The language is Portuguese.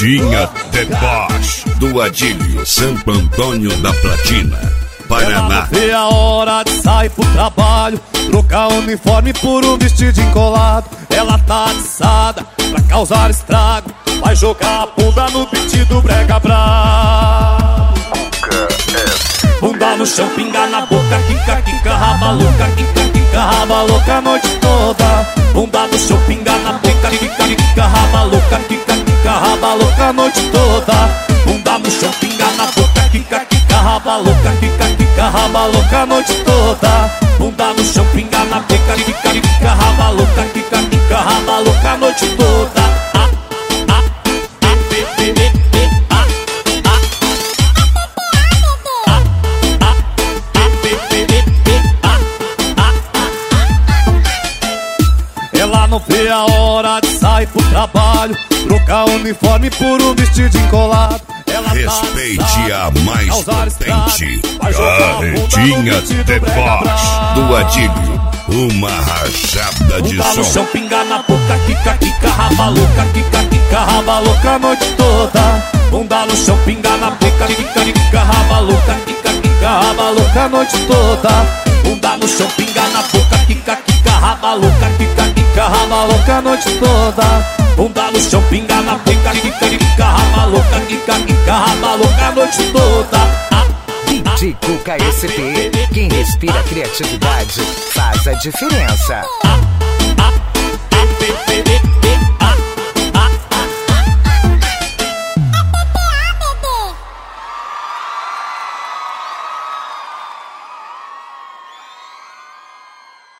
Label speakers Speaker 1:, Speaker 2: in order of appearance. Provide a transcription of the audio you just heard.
Speaker 1: Carretinha Deboche do Adílio, Santo Antônio da Platina, Paraná.
Speaker 2: É a hora de sair pro trabalho, trocar o uniforme por um vestido encolado. Ela tá atiçada pra causar estrago, vai jogar a bunda no beat do brega brabo. Bunda no chão, pinga na boca, quica, quica, raba louca, quica, quica, raba louca a noite toda. Bunda no chão, pinga na boca, quica, quica, raba louca, quica, quica, raba louca a noite toda. Bunda no chão, pinga na boca, quica, quica, raba louca, quica, quica, raba louca a noite toda. Bunda no chão, pinga na boca, quica, quica, raba louca, quica, quica, raba louca a noite toda. Ela não vê a hora de sair pro trabalho, trocar o uniforme por um vestido encolado. Ela
Speaker 1: respeite a mais potente, Carretinha Deboche do Adílio, uma rajada de
Speaker 2: bunda
Speaker 1: som.
Speaker 2: No chão, pinga na boca, quica, quica, raba louca, quica, quica, raba louca a noite toda. Bunda no chão, pinga na boca, quica, quica, raba louca, quica, quica, raba louca a noite toda. Bunda no chão, pinga na boca, quica, quica, raba louca, quica, quica, raba louca a noite toda. Bunda no chão, pinga na boca, quica, quica, raba louca, quica, quica, raba louca a noite toda.
Speaker 3: DJ Cuca SP, quem respira criatividade faz a diferença.